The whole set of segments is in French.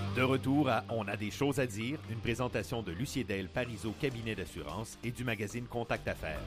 De retour à On a des choses à dire, une présentation de Lucie Del Parizeau Cabinet d'assurance et du magazine Contact Affaires.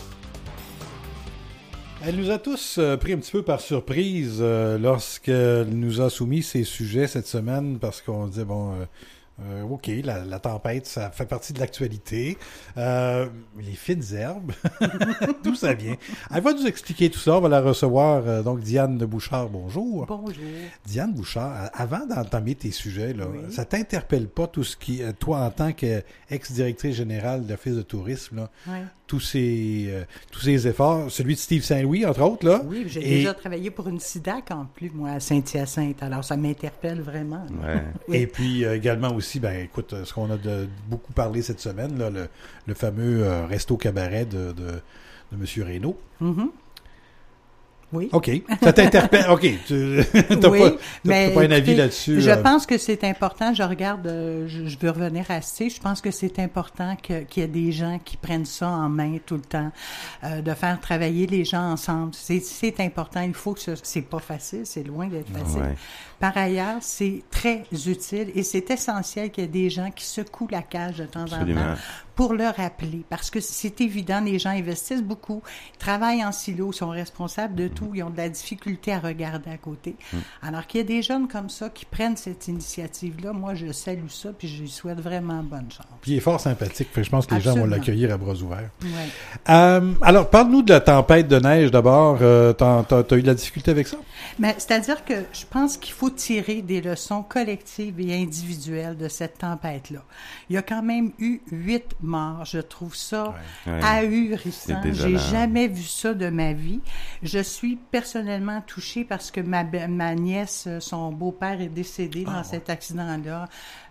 Elle nous a tous pris un petit peu par surprise lorsqu'elle nous a soumis ces sujets cette semaine parce qu'on disait, OK, la tempête, ça fait partie de l'actualité. Les fines herbes, d'où ça vient? Elle va nous expliquer tout ça. On va la recevoir, donc Diane Bouchard. Bonjour. Bonjour. Diane Bouchard, avant d'entamer tes sujets, là, oui. Ça t'interpelle pas tout ce qui, toi en tant qu'ex-directrice générale de l'Office de tourisme, là, oui. tous ces efforts, celui de Steve Saint-Louis, entre autres, là. Oui, j'ai déjà travaillé pour une SIDAC en plus, moi, à Saint-Hyacinthe. Alors, ça m'interpelle vraiment. Ouais. Oui. Et puis, également aussi, écoute, ce qu'on a beaucoup parlé cette semaine, là, le fameux resto-cabaret de M. Reynaud. Mm-hmm. Oui. OK. Ça t'interpelle. OK. T'as oui, pas un avis là-dessus. Je pense que c'est important. Je regarde, je veux revenir à C. Je pense que c'est important qu'il y ait des gens qui prennent ça en main tout le temps, de faire travailler les gens ensemble. C'est important. Il faut que c'est pas facile. C'est loin d'être facile. Ouais. Par ailleurs, c'est très utile et c'est essentiel qu'il y ait des gens qui secouent la cage de temps en temps pour le rappeler. Parce que c'est évident, les gens investissent beaucoup, travaillent en silo, sont responsables de tout, ils ont de la difficulté à regarder à côté. Alors qu'il y a des jeunes comme ça qui prennent cette initiative-là, moi je salue ça puis je lui souhaite vraiment bonne chance. Puis il est fort sympathique, je pense que les gens vont l'accueillir à bras ouverts. Ouais. Alors, parle-nous de la tempête de neige d'abord. T'as eu de la difficulté avec ça? Mais c'est-à-dire que je pense qu'il faut tirer des leçons collectives et individuelles de cette tempête-là. Il y a quand même eu 8 morts. Je trouve ça ahurissant. J'ai jamais vu ça de ma vie. Je suis personnellement touchée parce que ma nièce, son beau-père est décédé dans cet accident-là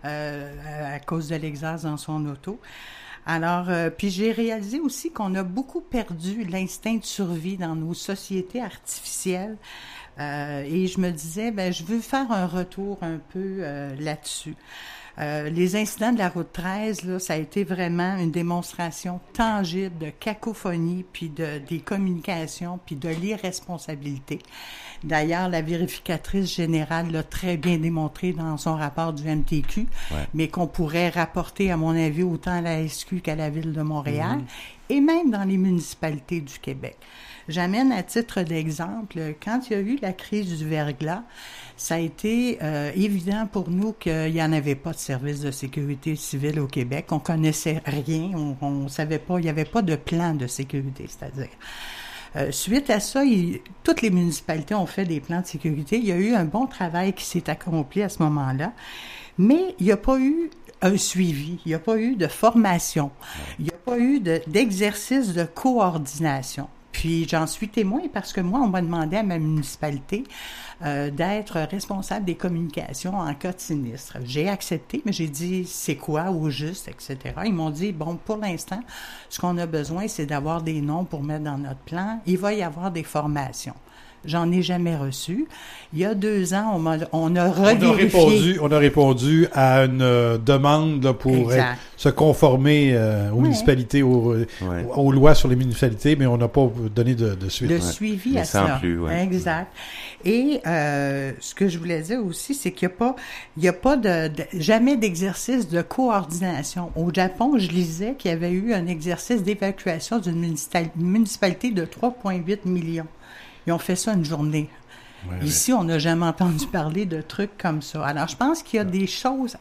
à cause de l'exhaust dans son auto. Alors, puis j'ai réalisé aussi qu'on a beaucoup perdu l'instinct de survie dans nos sociétés artificielles. Et je me disais, je veux faire un retour un peu là-dessus. Les incidents de la route 13, là, ça a été vraiment une démonstration tangible de cacophonie, puis des communications, puis de l'irresponsabilité. D'ailleurs, la vérificatrice générale l'a très bien démontré dans son rapport du MTQ, mais qu'on pourrait rapporter, à mon avis, autant à la SQ qu'à la Ville de Montréal, et même dans les municipalités du Québec. J'amène à titre d'exemple, quand il y a eu la crise du verglas, ça a été évident pour nous qu'il n'y en avait pas de service de sécurité civile au Québec. On connaissait rien, on savait pas, il n'y avait pas de plan de sécurité, c'est-à-dire. Suite à ça, toutes les municipalités ont fait des plans de sécurité. Il y a eu un bon travail qui s'est accompli à ce moment-là, mais il n'y a pas eu un suivi, il n'y a pas eu de formation, il n'y a pas eu d'exercice de coordination. Puis j'en suis témoin parce que moi, on m'a demandé à ma municipalité d'être responsable des communications en cas de sinistre. J'ai accepté, mais j'ai dit c'est quoi au juste, etc. Ils m'ont dit, bon, pour l'instant, ce qu'on a besoin, c'est d'avoir des noms pour mettre dans notre plan. Il va y avoir des formations. J'en ai jamais reçu. Il y a 2 ans, on a revérifié. On a répondu à une demande là, pour se conformer aux municipalités, aux lois sur les municipalités, mais on n'a pas donné de suite. De suivi à ça. Exact. Et ce que je voulais dire aussi, c'est qu'il n'y a pas jamais d'exercice de coordination. Au Japon, je lisais qu'il y avait eu un exercice d'évacuation d'une municipalité de 3,8 millions. Ils ont fait ça une journée. Ici, on n'a jamais entendu parler de trucs comme ça. Alors, je pense qu'il y a des choses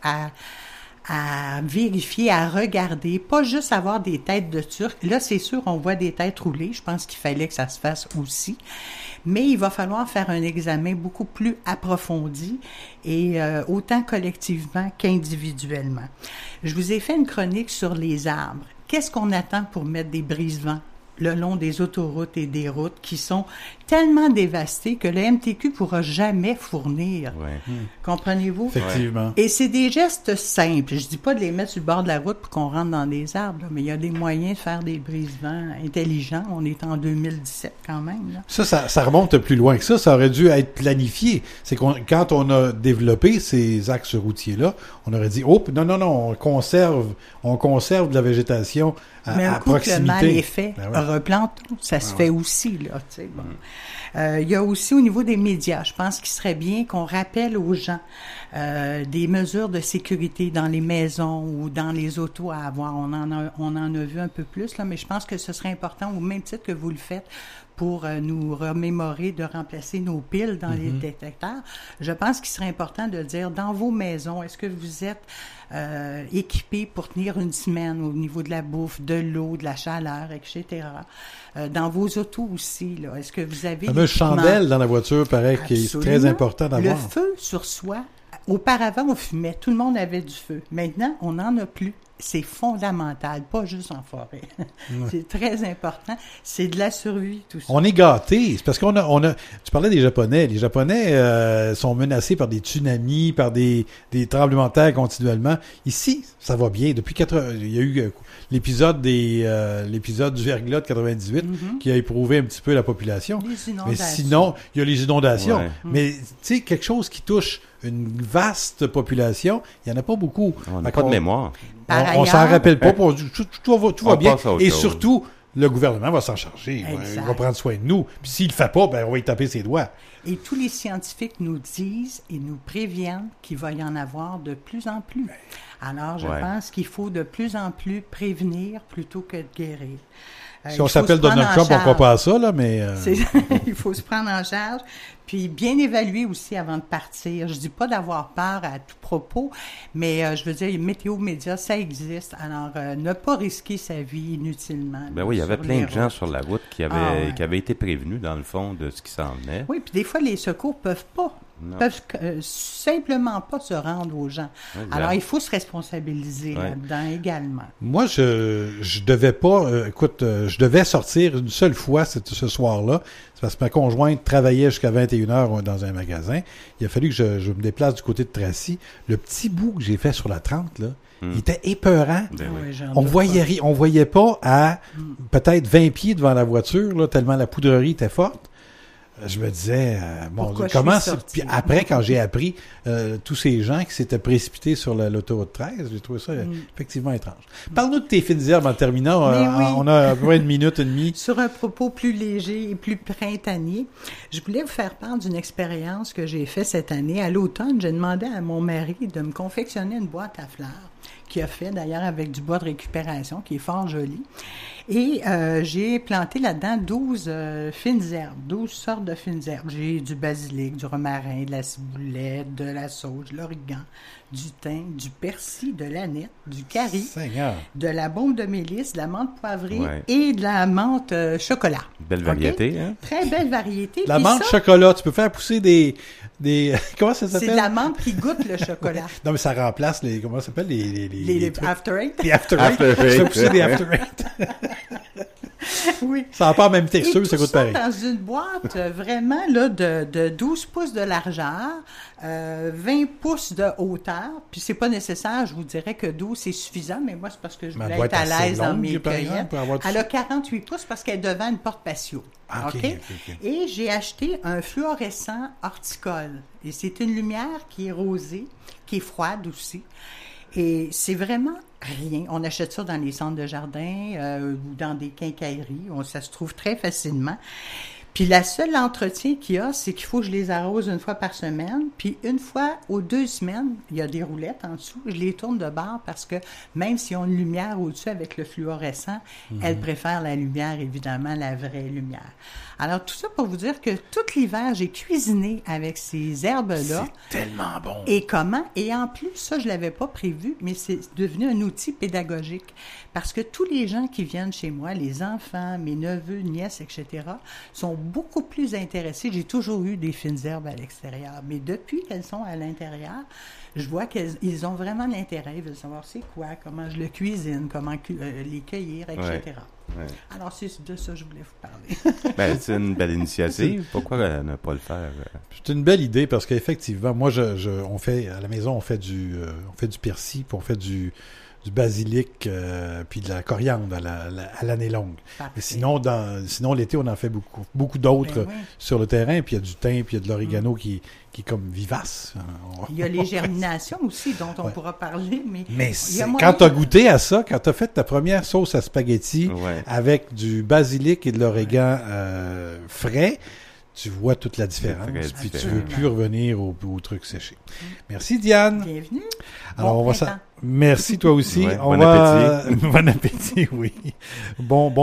à vérifier, à regarder, pas juste avoir des têtes de Turcs. Là, c'est sûr, on voit des têtes roulées. Je pense qu'il fallait que ça se fasse aussi. Mais il va falloir faire un examen beaucoup plus approfondi et autant collectivement qu'individuellement. Je vous ai fait une chronique sur les arbres. Qu'est-ce qu'on attend pour mettre des brise-vents le long des autoroutes et des routes qui sont tellement dévastées que le MTQ pourra jamais fournir. Comprenez-vous? Effectivement. Et c'est des gestes simples. Je dis pas de les mettre sur le bord de la route pour qu'on rentre dans des arbres, là, mais il y a des moyens de faire des brise-vents intelligents. On est en 2017 quand même. Là. Ça remonte plus loin que ça. Ça aurait dû être planifié. C'est quand on a développé ces axes routiers-là, on aurait dit, non, on conserve de la végétation à proximité. Mais un coup que le mal est fait, replantons. Ça se fait aussi, là, tu sais, bon. Il y a aussi au niveau des médias, je pense qu'il serait bien qu'on rappelle aux gens des mesures de sécurité dans les maisons ou dans les autos à avoir. On en a vu un peu plus, là, mais je pense que ce serait important, au même titre que vous le faites, pour nous remémorer de remplacer nos piles dans les détecteurs. Je pense qu'il serait important de dire, dans vos maisons, est-ce que vous êtes équipés pour tenir une semaine au niveau de la bouffe, de l'eau, de la chaleur, etc. Dans vos autos aussi, là, est-ce que vous avez... La fameuse chandelle dans la voiture, paraît qu'il est très important d'avoir. Le feu sur soi, auparavant, on fumait, tout le monde avait du feu. Maintenant, on n'en a plus. C'est fondamental, pas juste en forêt. C'est très important. C'est de la survie, tout ça. On est gâtés. C'est parce qu'on a. Tu parlais des Japonais. Les Japonais sont menacés par des tsunamis, par des tremblements de terre continuellement. Ici, ça va bien. Depuis il y a eu l'épisode du verglas de 98 qui a éprouvé un petit peu la population. Les inondations. Mais sinon, il y a les inondations. Ouais. Mais tu sais, quelque chose qui touche une vaste population, il n'y en a pas beaucoup. On n'a pas de mémoire. On s'en rappelle pas. Tout va bien. Et chose. Surtout, le gouvernement va s'en charger. Il va prendre soin de nous. Puis s'il le fait pas, ben on va y taper ses doigts. Et tous les scientifiques nous disent et nous préviennent qu'il va y en avoir de plus en plus. Alors, je pense qu'il faut de plus en plus prévenir plutôt que de guérir. Si on s'appelle Donald Trump, on ne croit pas à ça, là, mais... Il faut se prendre en charge, puis bien évaluer aussi avant de partir. Je dis pas d'avoir peur à tout propos, mais je veux dire, météo médias, ça existe. Alors, ne pas risquer sa vie inutilement. Ben oui, il y avait plein de gens sur la route qui avaient été prévenus, dans le fond, de ce qui s'en venait. Oui, puis des fois, les secours peuvent simplement pas se rendre aux gens. Exact. Alors, il faut se responsabiliser là-dedans également. Moi, je devais pas... je devais sortir une seule fois ce soir-là. C'est parce que ma conjointe travaillait jusqu'à 21h dans un magasin. Il a fallu que je me déplace du côté de Tracy. Le petit bout que j'ai fait sur la 30, là, il était épeurant. Ben oui. On voyait pas à peut-être 20 pieds devant la voiture, là, tellement la poudrerie était forte. Je me disais, comment... Puis après, quand j'ai appris tous ces gens qui s'étaient précipités sur l'autoroute 13, j'ai trouvé ça effectivement étrange. Parle-nous de tes fines herbes en terminant. On a à peu près une minute et demie. Sur un propos plus léger et plus printanier, je voulais vous faire part d'une expérience que j'ai faite cette année. À l'automne, j'ai demandé à mon mari de me confectionner une boîte à fleurs, qu'il a fait d'ailleurs avec du bois de récupération, qui est fort joli. Et j'ai planté là-dedans 12 fines herbes, 12 sortes de fines herbes. J'ai du basilic, du romarin, de la ciboulette, de la sauge, de l'origan, du thym, du persil, de l'aneth, du curry, de la baume de mélisse, de la menthe poivrée et de la menthe chocolat. Belle variété, hein? Très belle variété. La menthe chocolat, tu peux faire pousser des comment ça s'appelle? C'est de la menthe qui goûte le chocolat. Non, mais ça remplace comment ça s'appelle? Les After Eight. Les After Eight. Tu fais pousser des After Eight. Oui. Ça n'a pas la même texture, ça coûte pareil. Dans une boîte vraiment là, de 12 pouces de largeur, 20 pouces de hauteur, puis c'est pas nécessaire, je vous dirais que 12 c'est suffisant, mais moi c'est parce que je voulais être à l'aise dans mes cueillettes. Elle a 48 pouces parce qu'elle est devant une porte patio. Ah, okay. Et j'ai acheté un fluorescent horticole. Et c'est une lumière qui est rosée, qui est froide aussi. Et c'est vraiment rien. On achète ça dans les centres de jardin ou dans des quincailleries. Ça se trouve très facilement. Puis la seule entretien qu'il y a, c'est qu'il faut que je les arrose une fois par semaine. Puis une fois aux 2 semaines, il y a des roulettes en dessous. Je les tourne de bord parce que même s'ils ont une lumière au-dessus avec le fluorescent, elles préfèrent la lumière, évidemment, la vraie lumière. Alors tout ça pour vous dire que tout l'hiver, j'ai cuisiné avec ces herbes-là. C'est tellement bon! Et comment? Et en plus, ça, je l'avais pas prévu, mais c'est devenu un outil pédagogique. Parce que tous les gens qui viennent chez moi, les enfants, mes neveux, nièces, etc., sont beaucoup plus intéressés. J'ai toujours eu des fines herbes à l'extérieur, mais depuis qu'elles sont à l'intérieur, je vois qu'ils ont vraiment l'intérêt. Ils veulent savoir c'est quoi, comment je le cuisine, comment les cueillir, etc. Ouais. Alors, c'est de ça que je voulais vous parler. C'est une belle initiative. Pourquoi ne pas le faire? C'est une belle idée parce qu'effectivement, moi, on fait à la maison, on fait du persil, puis on fait du basilic puis de la coriandre à l'année longue. Parfait. Mais sinon l'été, on en fait beaucoup d'autres sur le terrain. Puis il y a du thym, puis il y a de l'orégano qui est comme vivace. Il y a les germinations aussi, dont on pourra parler. Mais quand tu as goûté à ça, quand tu as fait ta première sauce à spaghetti avec du basilic et de l'origan frais, tu vois toute la différence, puis tu ne veux plus revenir au truc séché. Merci, Diane. Bienvenue. Alors, merci, toi aussi. Bon appétit. Bon appétit, oui. Bonne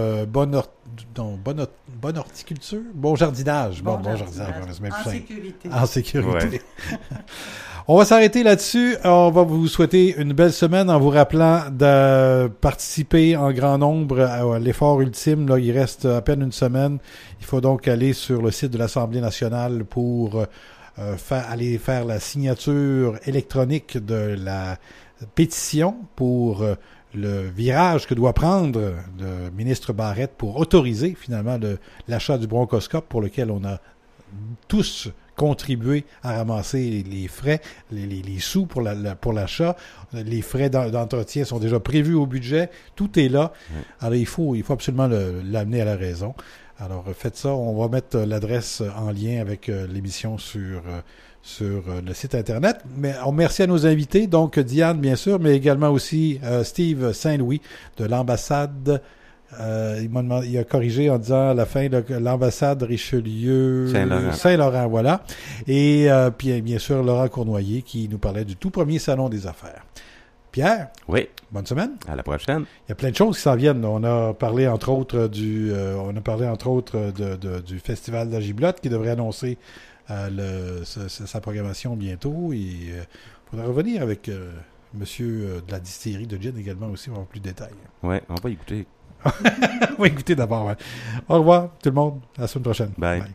horticulture, bon jardinage. Bon jardinage. En sécurité. On va s'arrêter là-dessus. On va vous souhaiter une belle semaine en vous rappelant de participer en grand nombre à l'effort ultime. Là, il reste à peine une semaine. Il faut donc aller sur le site de l'Assemblée nationale pour aller faire la signature électronique de la pétition pour le virage que doit prendre le ministre Barrette pour autoriser finalement l'achat du bronchoscope pour lequel on a tous contribué à ramasser les frais, les sous pour l'achat. Les frais d'entretien sont déjà prévus au budget. Tout est là. Alors, il faut absolument l'amener à la raison. Alors, faites ça. On va mettre l'adresse en lien avec l'émission sur le site Internet. Mais on remercie à nos invités, donc Diane, bien sûr, mais également aussi Steve Saint-Louis de l'ambassade. Il a corrigé en disant à la fin l'ambassade Richelieu Saint-Laurent, voilà. Et puis bien sûr Laurent Cournoyer qui nous parlait du tout premier salon des affaires. Pierre, oui. Bonne semaine. À la prochaine. Il y a plein de choses qui s'en viennent. On a parlé entre autres du festival d'Agiblotte qui devrait annoncer sa programmation bientôt. Et il faudra revenir avec monsieur de la distillerie de gin également aussi pour avoir plus de détails. Oui, on va écouter. On va écouter d'abord. Ouais. Au revoir tout le monde. À la semaine prochaine. Bye. Bye.